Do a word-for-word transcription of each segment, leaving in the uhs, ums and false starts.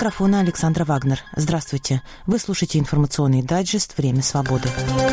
микрофона Александра Вагнер. Здравствуйте. Вы слушаете информационный дайджест «Время свободы».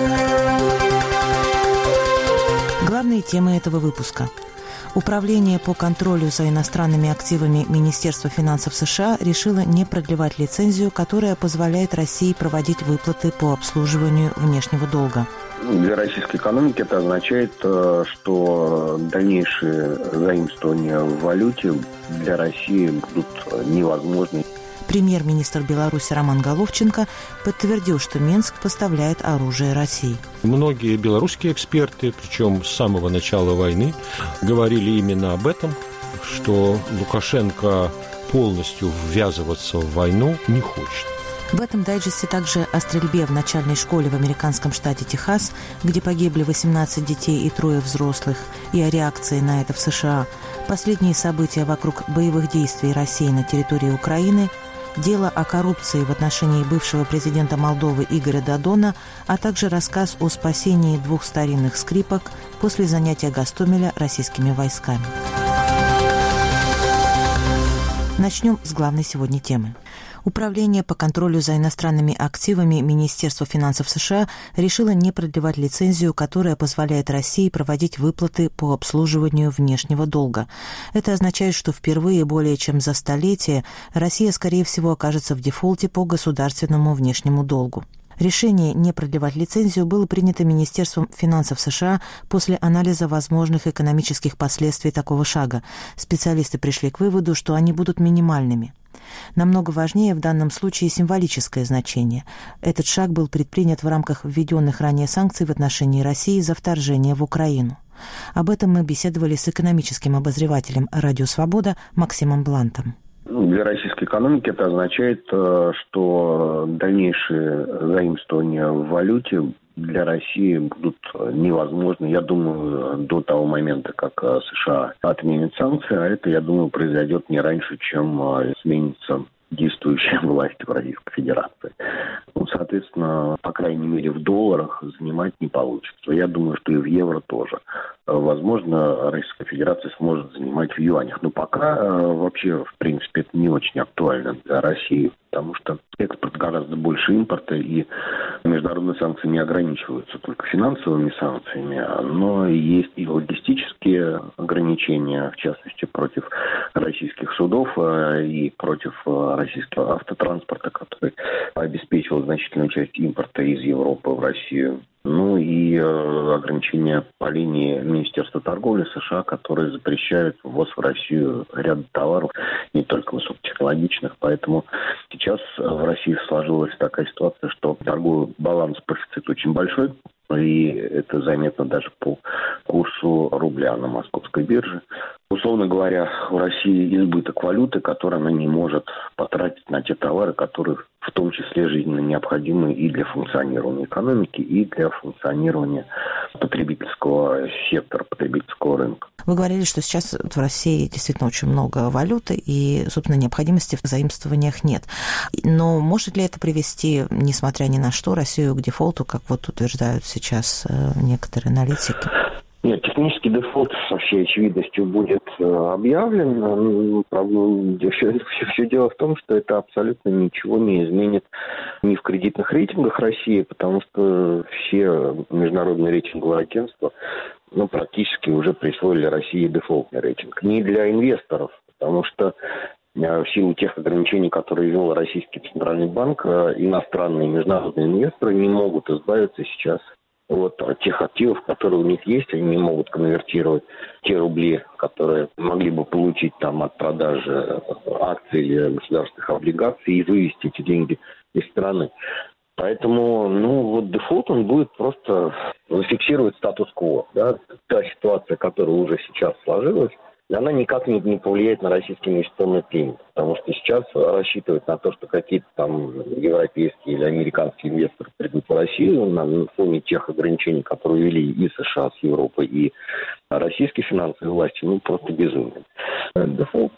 Главные темы этого выпуска. Управление по контролю за иностранными активами Министерства финансов США решило не продлевать лицензию, которая позволяет России проводить выплаты по обслуживанию внешнего долга. Для российской экономики это означает, что дальнейшие заимствования в валюте для России будут невозможны. Премьер-министр Беларуси Роман Головченко подтвердил, что Минск поставляет оружие России. Многие белорусские эксперты, причем с самого начала войны, говорили именно об этом, что Лукашенко полностью ввязываться в войну не хочет. В этом дайджесте также о стрельбе в начальной школе в американском штате Техас, где погибли восемнадцать детей и трое взрослых, и о реакции на это в США, последние события вокруг боевых действий России на территории Украины, дело о коррупции в отношении бывшего президента Молдовы Игоря Додона, а также рассказ о спасении двух старинных скрипок после занятия Гостомеля российскими войсками. Начнем с главной сегодня темы. Управление по контролю за иностранными активами Министерства финансов США решило не продлевать лицензию, которая позволяет России проводить выплаты по обслуживанию внешнего долга. Это означает, что впервые более чем за столетие Россия, скорее всего, окажется в дефолте по государственному внешнему долгу. Решение не продлевать лицензию было принято Министерством финансов США после анализа возможных экономических последствий такого шага. Специалисты пришли к выводу, что они будут минимальными. Намного важнее в данном случае символическое значение. Этот шаг был предпринят в рамках введенных ранее санкций в отношении России за вторжение в Украину. Об этом мы беседовали с экономическим обозревателем «Радио Свобода» Максимом Блантом. Для российской экономики это означает, что дальнейшие заимствования в валюте для России будут невозможны, я думаю, до того момента, как США отменят санкции, а это, я думаю, произойдет не раньше, чем сменится действующая власть в Российской Федерации. Ну, соответственно, по крайней мере, в долларах занимать не получится. Я думаю, что и в евро тоже. Возможно, Российская Федерация сможет занимать в юанях. Но пока вообще, в принципе, это не очень актуально для России, потому что экспорт гораздо больше импорта, и международные санкции не ограничиваются только финансовыми санкциями, но есть и логистические ограничения, в частности, против российских судов и против российского автотранспорта, который обеспечивал значительную часть импорта из Европы в Россию. Ну и э, ограничения по линии Министерства торговли США, которые запрещают ввоз в Россию ряда товаров, не только высокотехнологичных. Поэтому сейчас в России сложилась такая ситуация, что торговый баланс, профицит очень большой, и это заметно даже по курсу рубля на московской бирже. Условно говоря, в России избыток валюты, который она не может потратить на те товары, которые в том числе жизненно необходимы и для функционирования экономики, и для функционирования потребительского сектора, потребительского рынка. Вы говорили, что сейчас в России действительно очень много валюты, и, собственно, необходимости в заимствованиях нет. Но может ли это привести, несмотря ни на что, Россию к дефолту, как вот утверждают сейчас некоторые аналитики? Нет, технический дефолт со всей очевидностью будет э, объявлен. Правда, все, все, все дело в том, что это абсолютно ничего не изменит ни в кредитных рейтингах России, потому что все международные рейтинговые агентства ну, практически уже присвоили России дефолтный рейтинг. Не для инвесторов, потому что в силу тех ограничений, которые ввел Российский Центральный банк, иностранные международные инвесторы не могут избавиться сейчас от тех активов, которые у них есть. Они не могут конвертировать те рубли, которые могли бы получить там от продажи акций или государственных облигаций, и вывести эти деньги из страны. Поэтому, ну, вот дефолт, он будет просто зафиксировать статус-кво. Да? Та ситуация, которая уже сейчас сложилась, она никак не, не повлияет на российский инвестиционный климат. Потому что сейчас рассчитывать на то, что какие-то там европейские или американские инвесторы придут в Россию на фоне тех ограничений, которые ввели и США с Европой, и российские финансовые власти, ну, просто безумие. Дефолт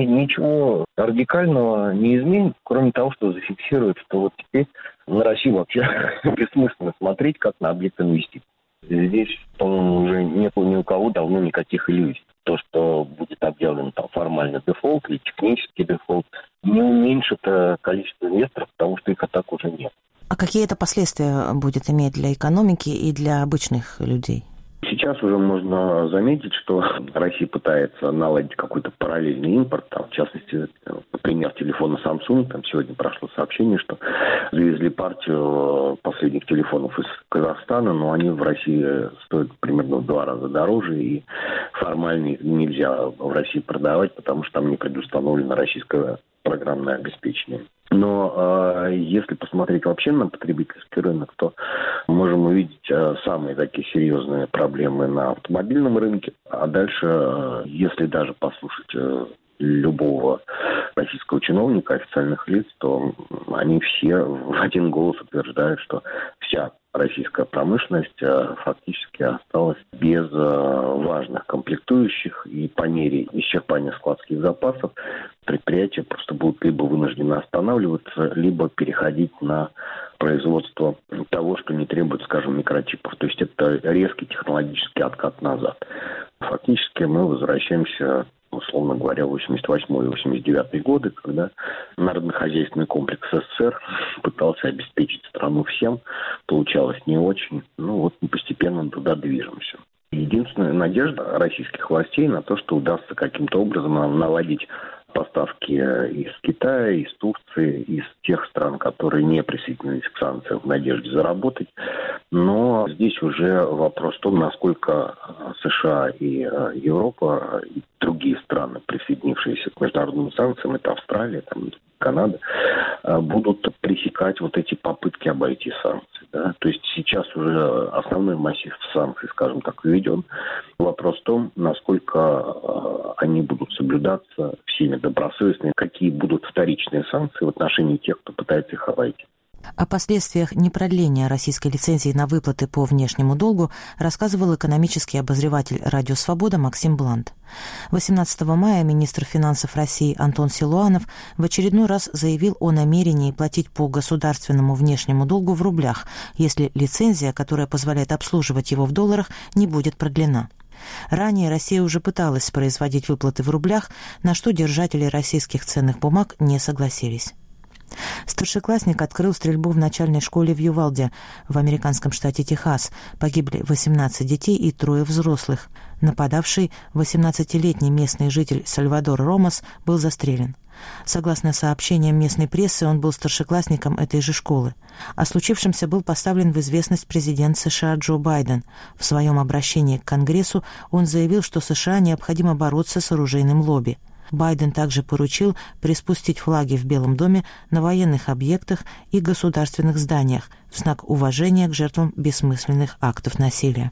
ничего радикального не изменит, кроме того, что зафиксирует, что вот теперь на Россию вообще бессмысленно смотреть, как на объект инвестиций. Здесь, по-моему, уже нет ни у кого давно никаких иллюзий. То, что будет объявлен там формально дефолт или технический дефолт, не уменьшит количество инвесторов, потому что их атак уже нет. А какие это последствия будет иметь для экономики и для обычных людей? Сейчас уже можно заметить, что Россия пытается наладить какой-то параллельный импорт. Там, в частности, например, телефона Samsung. Там сегодня прошло сообщение, что завезли партию последних телефонов из Казахстана, но они в России стоят примерно в два раза дороже, и формально их нельзя в России продавать, потому что там не предустановлено российское программное обеспечение. Но э, если посмотреть вообще на потребительский рынок, то можем увидеть э, самые такие серьезные проблемы на автомобильном рынке. А дальше, э, если даже послушать э, любого российского чиновника, официальных лиц, то они все в один голос утверждают, что вся российская промышленность э, фактически осталась без э, важных комплектующих, и по мере исчерпания складских запасов предприятия просто будут либо вынуждены останавливаться, либо переходить на производство того, что не требует, скажем, микрочипов. То есть это резкий технологический откат назад. Фактически мы возвращаемся, условно говоря, в восемьдесят восьмой - восемьдесят девятый годы, когда народно-хозяйственный комплекс СССР пытался обеспечить страну всем, получалось не очень. Ну вот мы постепенно туда движемся. Единственная надежда российских властей на то, что удастся каким-то образом наладить поставки из Китая, из Турции, из тех стран, которые не присоединились к санкциям, в надежде заработать. Но здесь уже вопрос в том, насколько США и Европа, и другие страны, присоединившиеся к международным санкциям, это Австралия, там, Канада, будут пресекать вот эти попытки обойти санкции. Да? То есть сейчас уже основной массив санкций, скажем так, введен. Вопрос в том, насколько они будут соблюдаться всеми добросовестно, какие будут вторичные санкции в отношении тех, кто пытается их обойти. О последствиях непродления российской лицензии на выплаты по внешнему долгу рассказывал экономический обозреватель «Радио Свобода» Максим Блант. восемнадцатого мая министр финансов России Антон Силуанов в очередной раз заявил о намерении платить по государственному внешнему долгу в рублях, если лицензия, которая позволяет обслуживать его в долларах, не будет продлена. Ранее Россия уже пыталась производить выплаты в рублях, на что держатели российских ценных бумаг не согласились. Старшеклассник открыл стрельбу в начальной школе в Ювалде, в американском штате Техас. Погибли восемнадцать детей и трое взрослых. Нападавший, восемнадцатилетний местный житель Сальвадор Ромас, был застрелен. Согласно сообщениям местной прессы, он был старшеклассником этой же школы. О случившемся был поставлен в известность президент США Джо Байден. В своем обращении к Конгрессу он заявил, что США необходимо бороться с оружейным лобби. Байден также поручил приспустить флаги в Белом доме на военных объектах и государственных зданиях в знак уважения к жертвам бессмысленных актов насилия.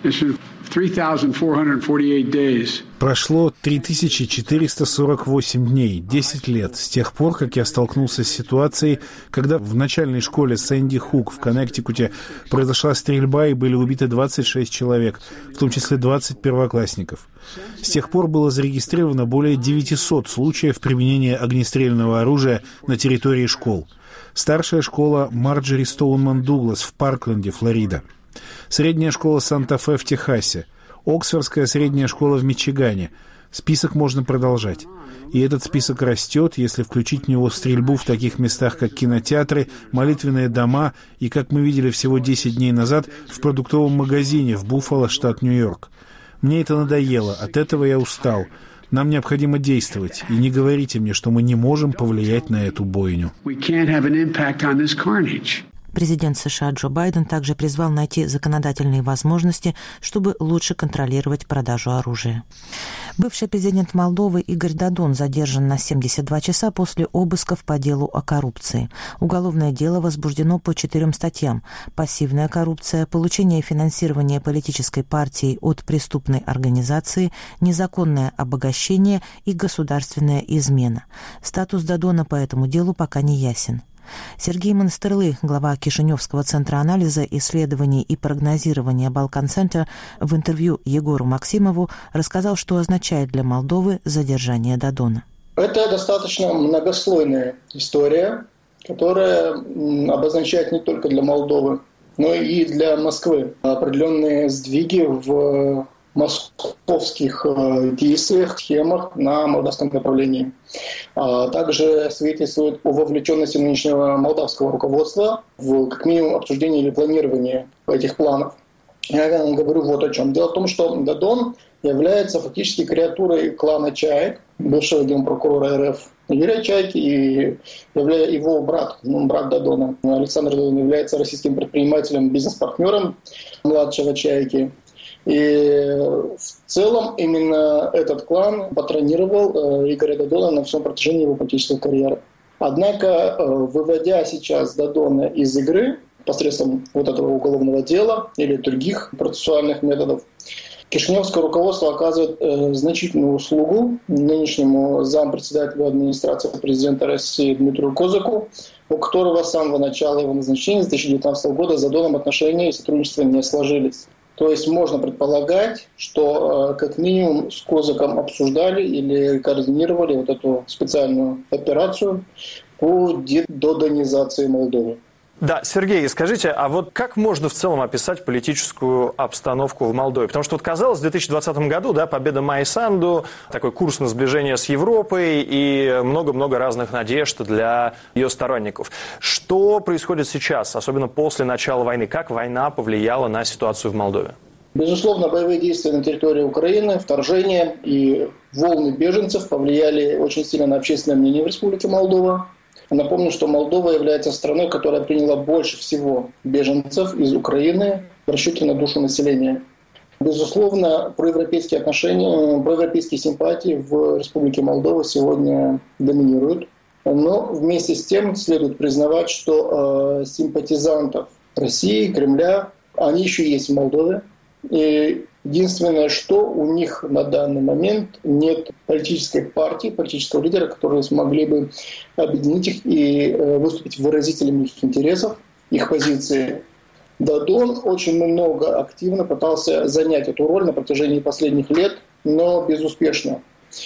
Прошло три тысячи четыреста сорок восемь дней, десять лет, с тех пор, как я столкнулся с ситуацией, когда в начальной школе Сэнди Хук в Коннектикуте произошла стрельба и были убиты двадцать шесть человек, в том числе двадцать первоклассников. С тех пор было зарегистрировано более девятисот случаев применения огнестрельного оружия на территории школ. Старшая школа Марджери Стоунман Дуглас в Паркленде, Флорида. Средняя школа Санта-Фе в Техасе. Оксфордская средняя школа в Мичигане. Список можно продолжать. И этот список растет, если включить в него стрельбу в таких местах, как кинотеатры, молитвенные дома и, как мы видели всего десять дней назад, в продуктовом магазине в Буффало, штат Нью-Йорк. Мне это надоело, от этого я устал. Нам необходимо действовать, и не говорите мне, что мы не можем повлиять на эту бойню. Президент США Джо Байден также призвал найти законодательные возможности, чтобы лучше контролировать продажу оружия. Бывший президент Молдовы Игорь Додон задержан на семьдесят два часа после обысков по делу о коррупции. Уголовное дело возбуждено по четырем статьям: пассивная коррупция, получение финансирования политической партии от преступной организации, незаконное обогащение и государственная измена. Статус Додона по этому делу пока не ясен. Сергей Монастырлы, глава Кишиневского центра анализа, исследований и прогнозирования «Балкан-центр», в интервью Егору Максимову рассказал, что означает для Молдовы задержание Додона. Это достаточно многослойная история, которая обозначает не только для Молдовы, но и для Москвы определенные сдвиги в московских действиях, схемах на молдавском направлении. А также свидетельствует о вовлеченности нынешнего молдавского руководства в, как минимум, обсуждение или планирование этих планов. Я говорю вот о чем. Дело в том, что Дадон является фактически креатурой клана Чаек, бывшего генпрокурора эр эф Юрия Чайки, и его брат, ну, брат Дадона, Александр Дадон, является российским предпринимателем, бизнес-партнером младшего Чайки. И в целом именно этот клан патронировал Игоря Дадона на всем протяжении его политической карьеры. Однако, выводя сейчас Дадона из игры посредством вот этого уголовного дела или других процессуальных методов, кишиневское руководство оказывает э, значительную услугу нынешнему зампредседателю администрации президента России Дмитрию Козаку, у которого с самого начала его назначения с две тысячи девятнадцатого года с Дадоном отношения и сотрудничества не сложились. То есть можно предполагать, что э, как минимум с Козаком обсуждали или координировали вот эту специальную операцию по дедодонизации Молдовы. Да, Сергей, скажите, а вот как можно в целом описать политическую обстановку в Молдове? Потому что вот казалось, в две тысячи двадцатом году, да, победа Майи Санду, такой курс на сближение с Европой и много-много разных надежд для ее сторонников. Что происходит сейчас, особенно после начала войны? Как война повлияла на ситуацию в Молдове? Безусловно, боевые действия на территории Украины, вторжение и волны беженцев повлияли очень сильно на общественное мнение в Республике Молдова. Напомню, что Молдова является страной, которая приняла больше всего беженцев из Украины в расчете на душу населения. Безусловно, проевропейские отношения, проевропейские симпатии в Республике Молдова сегодня доминируют. Но вместе с тем следует признавать, что э, симпатизантов России, Кремля, они еще есть в Молдове. И единственное, что у них на данный момент нет политической партии, политического лидера, которые смогли бы объединить их и выступить выразителями их интересов, их позиции. Дадон очень много активно пытался занять эту роль на протяжении последних лет, но безуспешно.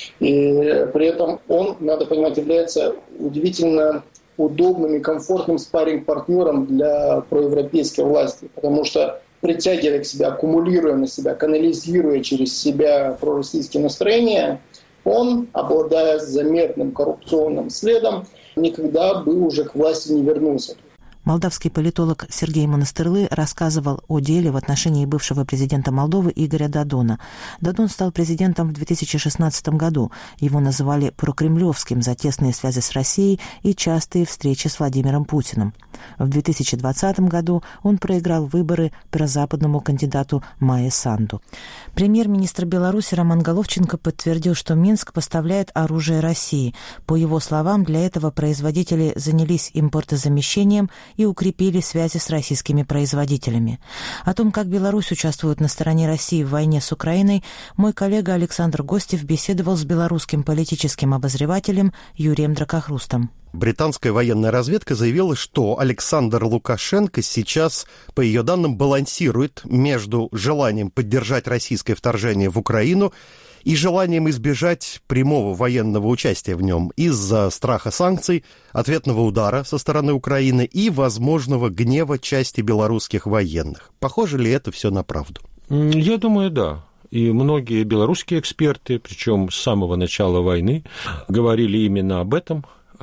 И при этом он, надо понимать, является удивительно удобным и комфортным спарринг-партнером для проевропейской власти, потому что притягивая к себе, аккумулируя на себя, канализируя через себя пророссийские настроения, он, обладая заметным коррупционным следом, никогда бы уже к власти не вернулся. Молдавский политолог Сергей Монастырлы рассказывал о деле в отношении бывшего президента Молдовы Игоря Дадона. Дадон стал президентом в две тысячи шестнадцатом году. Его называли прокремлевским за тесные связи с Россией и частые встречи с Владимиром Путиным. В две тысячи двадцатом году он проиграл выборы прозападному кандидату Майе Санду. Премьер-министр Беларуси Роман Головченко подтвердил, что Минск поставляет оружие России. По его словам, для этого производители занялись импортозамещением и укрепили связи с российскими производителями. О том, как Беларусь участвует на стороне России в войне с Украиной, мой коллега Александр Гостев беседовал с белорусским политическим обозревателем Юрием Дракохрустом. Британская военная разведка заявила, что Александр Лукашенко сейчас, по ее данным, балансирует между желанием поддержать российское вторжение в Украину и желанием избежать прямого военного участия в нем из-за страха санкций, ответного удара со стороны Украины и возможного гнева части белорусских военных. Похоже ли это все на правду? Я думаю, да. И многие белорусские эксперты, причем с самого начала войны, говорили именно об этом,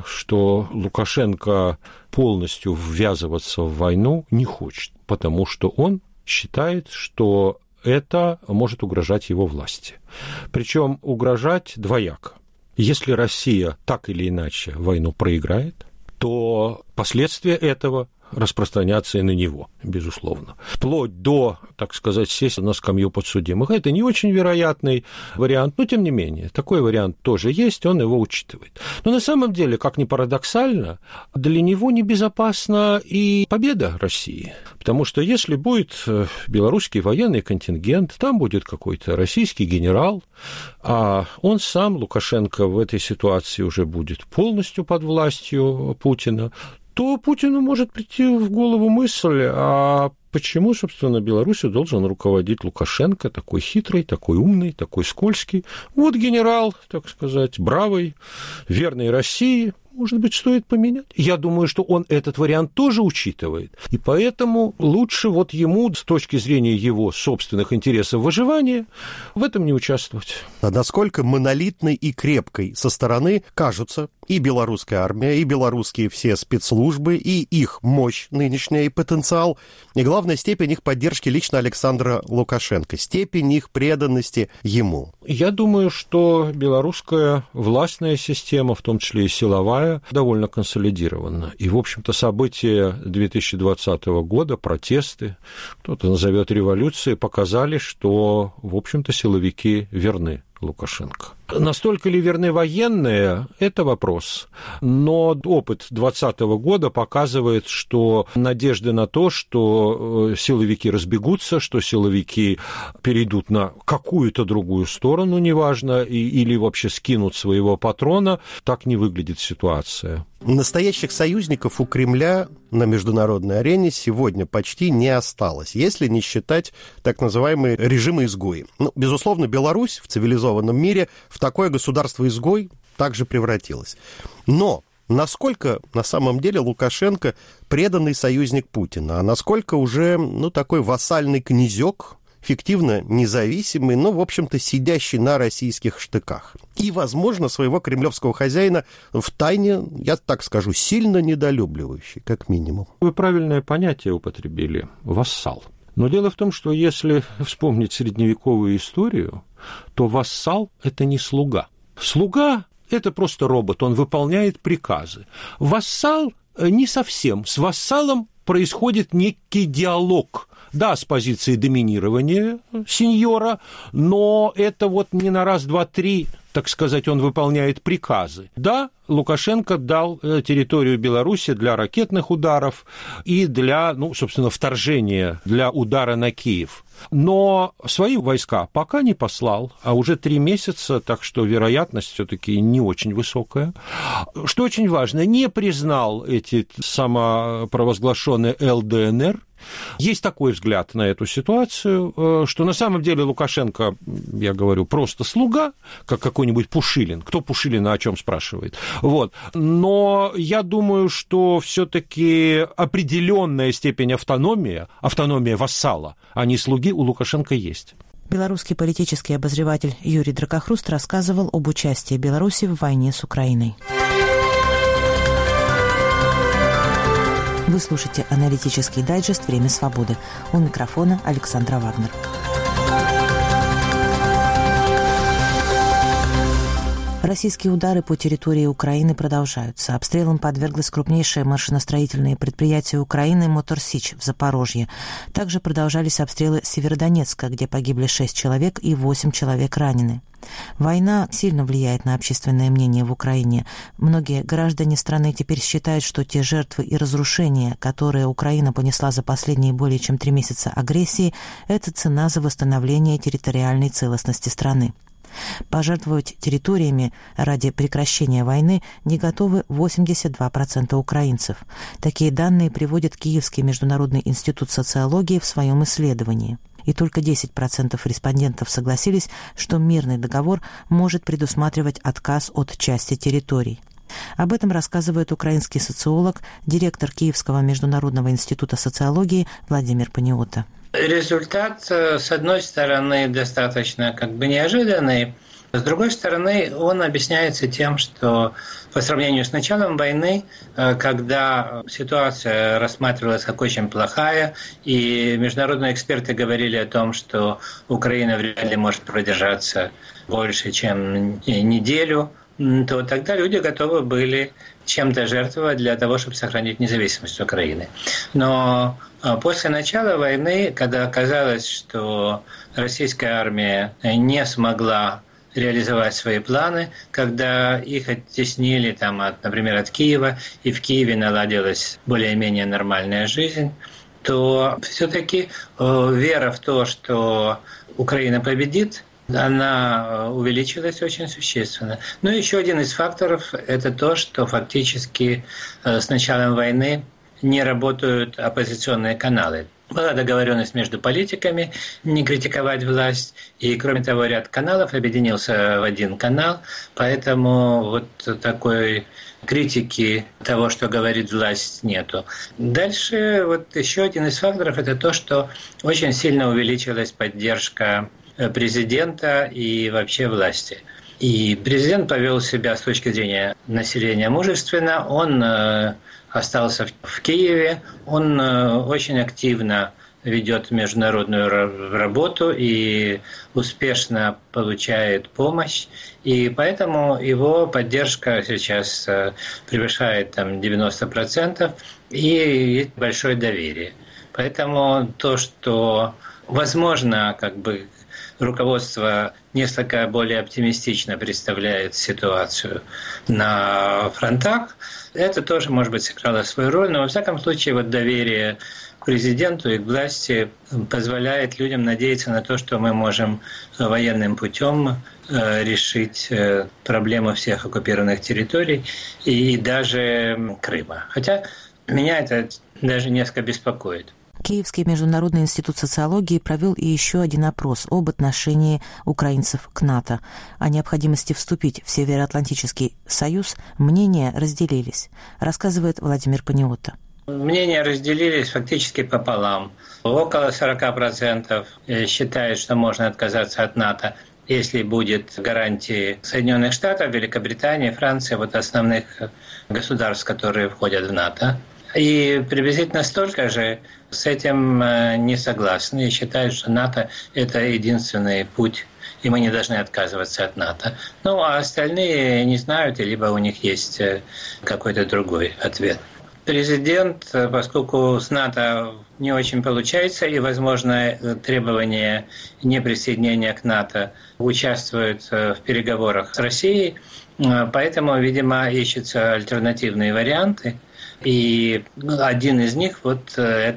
что Лукашенко полностью ввязываться в войну не хочет, потому что он считает, что это может угрожать его власти. Причем угрожать двояко. Если Россия так или иначе войну проиграет, то последствия этого распространяться и на него, безусловно. Вплоть до, так сказать, сесть на скамью подсудимых. Это не очень вероятный вариант, но тем не менее, такой вариант тоже есть, он его учитывает. Но на самом деле, как ни парадоксально, для него небезопасна и победа России. Потому что если будет белорусский военный контингент, там будет какой-то российский генерал, а он сам, Лукашенко, в этой ситуации уже будет полностью под властью Путина, то Путину может прийти в голову мысль, а почему, собственно, Беларусью должен руководить Лукашенко, такой хитрый, такой умный, такой скользкий. Вот генерал, так сказать, бравый, верный России, может быть, стоит поменять. Я думаю, что он этот вариант тоже учитывает. И поэтому лучше вот ему, с точки зрения его собственных интересов выживания, в этом не участвовать. А насколько монолитной и крепкой со стороны кажутся и белорусская армия, и белорусские все спецслужбы, и их мощь нынешняя, и потенциал, и, главная степень их поддержки лично Александра Лукашенко, степень их преданности ему? Я думаю, что белорусская властная система, в том числе и силовая, довольно консолидирована. И, в общем-то, события две тысячи двадцатого года, протесты, кто-то назовет революцией, показали, что, в общем-то, силовики верны Лукашенко. Настолько ли верны военные – это вопрос. Но опыт двадцатого года показывает, что надежды на то, что силовики разбегутся, что силовики перейдут на какую-то другую сторону, неважно, и, или вообще скинут своего патрона, так не выглядит ситуация. Настоящих союзников у Кремля на международной арене сегодня почти не осталось, если не считать так называемые режимы-изгои. Ну, безусловно, Беларусь в цивилизованном мире в такое государство-изгой также превратилась. Но насколько на самом деле Лукашенко преданный союзник Путина, а насколько уже, ну, такой вассальный князек, фиктивно независимый, но, в общем-то, сидящий на российских штыках. И, возможно, своего кремлевского хозяина втайне, я так скажу, сильно недолюбливающий, как минимум. Вы правильное понятие употребили – вассал. Но дело в том, что если вспомнить средневековую историю, то вассал – это не слуга. Слуга – это просто робот, он выполняет приказы. Вассал – не совсем. С вассалом происходит некий диалог. Да, с позиции доминирования сеньора, но это вот не на раз, два, три, так сказать, он выполняет приказы. Да, Лукашенко дал территорию Беларуси для ракетных ударов и для, ну, собственно, вторжения, для удара на Киев. Но свои войска пока не послал, а уже три месяца, так что вероятность все-таки не очень высокая. Что очень важно, не признал эти самопровозглашенные эл дэ эн эр. Есть такой взгляд на эту ситуацию, что на самом деле Лукашенко, я говорю, просто слуга, как какой-нибудь Пушилин. Кто Пушилина о чем спрашивает? Вот. Но я думаю, что все-таки определенная степень автономии, автономия вассала, а не слуги, у Лукашенко есть. Белорусский политический обозреватель Юрий Дракохруст рассказывал об участии Беларуси в войне с Украиной. Вы слушаете аналитический дайджест «Время свободы». У микрофона Александра Вагнер. Российские удары по территории Украины продолжаются. Обстрелам подверглось крупнейшее машиностроительное предприятие Украины «Моторсич» в Запорожье. Также продолжались обстрелы Северодонецка, где погибли шесть человек и восемь человек ранены. Война сильно влияет на общественное мнение в Украине. Многие граждане страны теперь считают, что те жертвы и разрушения, которые Украина понесла за последние более чем три месяца агрессии, это цена за восстановление территориальной целостности страны. Пожертвовать территориями ради прекращения войны не готовы восемьдесят два процента украинцев. Такие данные приводит Киевский международный институт социологии в своем исследовании. И только десять процентов респондентов согласились, что мирный договор может предусматривать отказ от части территорий. Об этом рассказывает украинский социолог, директор Киевского международного института социологии Владимир Паниота. Результат, с одной стороны, достаточно как бы неожиданный, с другой стороны, он объясняется тем, что по сравнению с началом войны, когда ситуация рассматривалась как очень плохая, и международные эксперты говорили о том, что Украина вряд ли может продержаться больше, чем неделю, то тогда люди готовы были чем-то жертвовать для того, чтобы сохранить независимость Украины. Но после начала войны, когда оказалось, что российская армия не смогла реализовать свои планы, когда их оттеснили, там, от, например, от Киева, и в Киеве наладилась более-менее нормальная жизнь, то все-таки э, вера в то, что Украина победит, она увеличилась очень существенно. Но еще один из факторов – это то, что фактически э, с началом войны не работают оппозиционные каналы. Была договоренность между политиками не критиковать власть, и, кроме того, ряд каналов объединился в один канал, поэтому вот такой критики того, что говорит власть, нету. Дальше вот еще один из факторов – это то, что очень сильно увеличилась поддержка президента и вообще власти. И президент повел себя с точки зрения населения мужественно, он остался в Киеве, он очень активно ведет международную работу и успешно получает помощь. И поэтому его поддержка сейчас превышает там, девяносто процентов и есть большое доверие. Поэтому то, что возможно, как бы руководство несколько более оптимистично представляет ситуацию на фронтах, это тоже, может быть, сыграло свою роль. Но, во всяком случае, вот доверие к президенту и к власти позволяет людям надеяться на то, что мы можем военным путем решить проблему всех оккупированных территорий и даже Крыма. Хотя меня это даже несколько беспокоит. Киевский международный институт социологии провел и еще один опрос об отношении украинцев к НАТО. О необходимости вступить в Североатлантический союз мнения разделились, рассказывает Владимир Паниотто. Мнения разделились фактически пополам. Около сорок процентов считают, что можно отказаться от НАТО, если будет гарантии Соединенных Штатов, Великобритании, Франции, вот основных государств, которые входят в НАТО. И приблизительно столько же с этим не согласны и считают, что НАТО – это единственный путь, и мы не должны отказываться от НАТО. Ну, а остальные не знают, либо у них есть какой-то другой ответ. Президент, поскольку с НАТО не очень получается, и, возможно, требование неприсоединения к НАТО участвует в переговорах с Россией, поэтому, видимо, ищутся альтернативные варианты. И один из них вот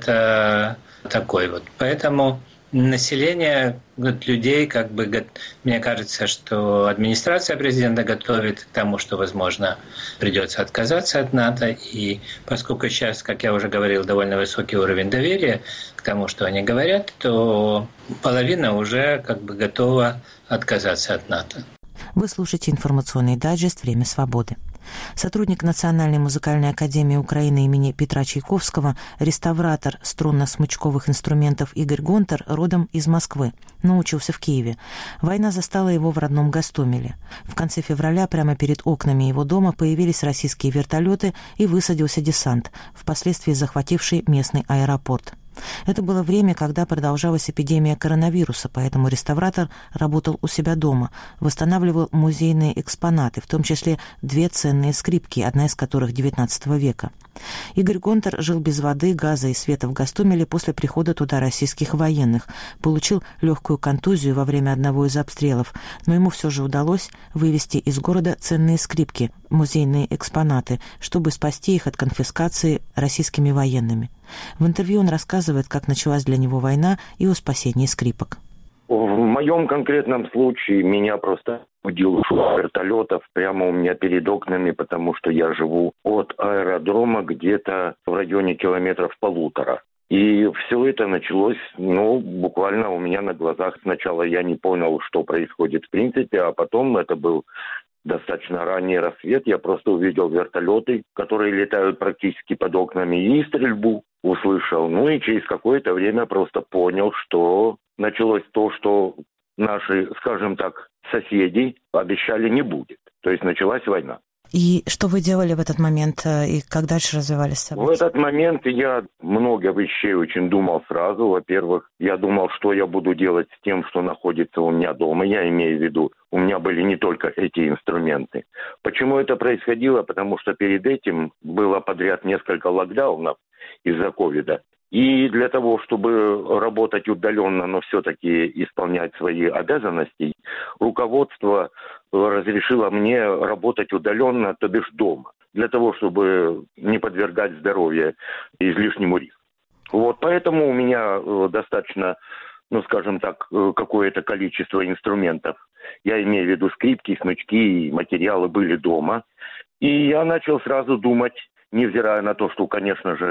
это такой вот. Поэтому население, вот, людей, как бы, мне кажется, что администрация президента готовит к тому, что, возможно, придется отказаться от НАТО. И поскольку сейчас, как я уже говорил, довольно высокий уровень доверия к тому, что они говорят, то половина уже как бы готова отказаться от НАТО. Вы слушаете информационный дайджест «Время свободы». Сотрудник Национальной музыкальной академии Украины имени Петра Чайковского, реставратор струнно-смычковых инструментов Игорь Гонтар родом из Москвы, но учился в Киеве. Война застала его в родном Гостомеле. В конце февраля прямо перед окнами его дома появились российские вертолеты и высадился десант, впоследствии захвативший местный аэропорт. Это было время, когда продолжалась эпидемия коронавируса, поэтому реставратор работал у себя дома, восстанавливал музейные экспонаты, в том числе две ценные скрипки, одна из которых девятнадцатого века. Игорь Гонтар жил без воды, газа и света в Гостомеле после прихода туда российских военных, получил легкую контузию во время одного из обстрелов, но ему все же удалось вывести из города ценные скрипки, музейные экспонаты, чтобы спасти их от конфискации российскими военными. В интервью он рассказывает, как началась для него война и о спасении скрипок. В моем конкретном случае меня просто будил шум вертолетов прямо у меня перед окнами, потому что я живу от аэродрома где-то в районе километров полутора. И все это началось, ну, буквально у меня на глазах. Сначала я не понял, что происходит в принципе, а потом это был достаточно ранний рассвет. Я просто увидел вертолеты, которые летают практически под окнами, и стрельбу услышал. Ну и через какое-то время просто понял, что началось то, что наши, скажем так, соседи обещали не будет. То есть началась война. И что вы делали в этот момент, и как дальше развивались события? В этот момент я много вещей очень думал сразу. Во-первых, я думал, что я буду делать с тем, что находится у меня дома. Я имею в виду, у меня были не только эти инструменты. Почему это происходило? Потому что перед этим было подряд несколько локдаунов из-за ковида. И для того, чтобы работать удаленно, но все-таки исполнять свои обязанности, руководство разрешило мне работать удаленно, то бишь дома, для того, чтобы не подвергать здоровье излишнему риску. Вот поэтому у меня достаточно, ну скажем так, какое-то количество инструментов. Я имею в виду скрипки, смычки, материалы были дома. И я начал сразу думать, невзирая на то, что, конечно же,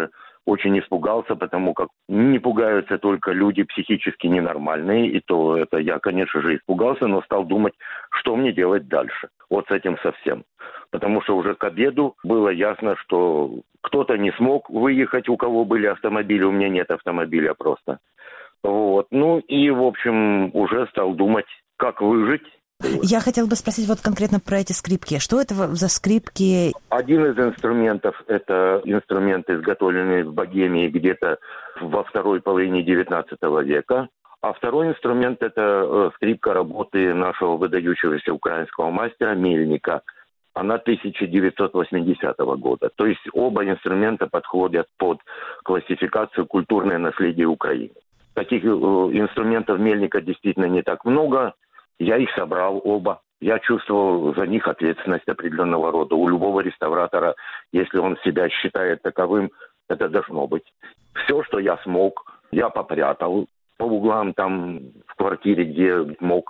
очень испугался, потому как не пугаются только люди психически ненормальные, и то это я, конечно же, испугался, но стал думать, что мне делать дальше, вот с этим совсем. Потому что уже к обеду было ясно, что кто-то не смог выехать, у кого были автомобили, у меня нет автомобиля просто. Вот. Ну и, в общем, уже стал думать, как выжить. Я хотела бы спросить вот конкретно про эти скрипки. Что это за скрипки? Один из инструментов – это инструмент, изготовленный в Богемии где-то во второй половине девятнадцатого века. А второй инструмент – это скрипка работы нашего выдающегося украинского мастера Мельника. Она тысяча девятьсот восьмидесятого года. То есть оба инструмента подходят под классификацию «Культурное наследие Украины». Таких инструментов Мельника действительно не так много. Я их собрал оба. Я чувствовал за них ответственность определенного рода. У любого реставратора, если он себя считает таковым, это должно быть. Все, что я смог, я попрятал по углам там в квартире, где мог.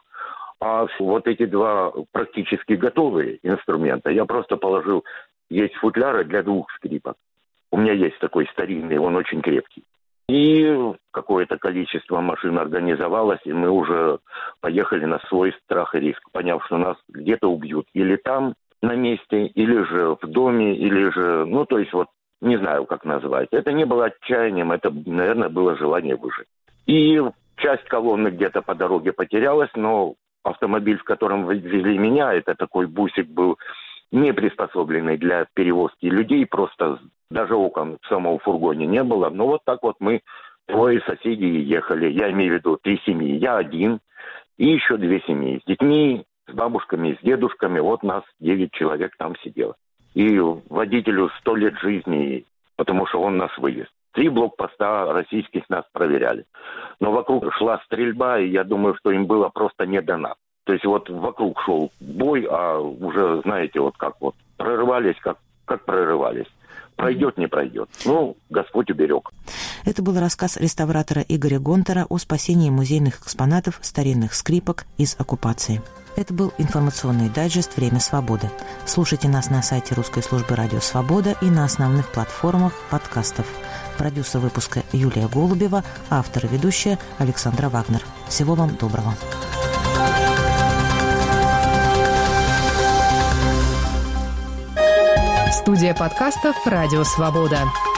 А вот эти два практически готовые инструмента я просто положил. Есть футляры для двух скрипок. У меня есть такой старинный, он очень крепкий. И какое-то количество машин организовалось, и мы уже поехали на свой страх и риск, поняв, что нас где-то убьют. Или там, на месте, или же в доме, или же... Ну, то есть вот не знаю, как назвать. Это не было отчаянием, это, наверное, было желание выжить. И часть колонны где-то по дороге потерялась, но автомобиль, в котором везли меня, это такой бусик был, не приспособленный для перевозки людей, просто даже окон в самом фургоне не было. Но вот так вот мы, двое соседей, ехали. Я имею в виду три семьи. Я один и еще две семьи. С детьми, с бабушками, с дедушками. Вот нас девять человек там сидело. И водителю сто лет жизни, потому что он нас вывез. Три блокпоста российских нас проверяли. Но вокруг шла стрельба, и я думаю, что им было просто не до нас. То есть вот вокруг шел бой, а уже, знаете, вот как вот прорывались, как, как прорывались. Пройдет, не пройдет. Ну, Господь уберег. Это был рассказ реставратора Игоря Гонтара о спасении музейных экспонатов старинных скрипок из оккупации. Это был информационный дайджест «Время свободы». Слушайте нас на сайте Русской службы радио «Свобода» и на основных платформах подкастов. Продюсер выпуска Юлия Голубева, автор и ведущая Александра Вагнер. Всего вам доброго. Студия подкастов «Радио Свобода».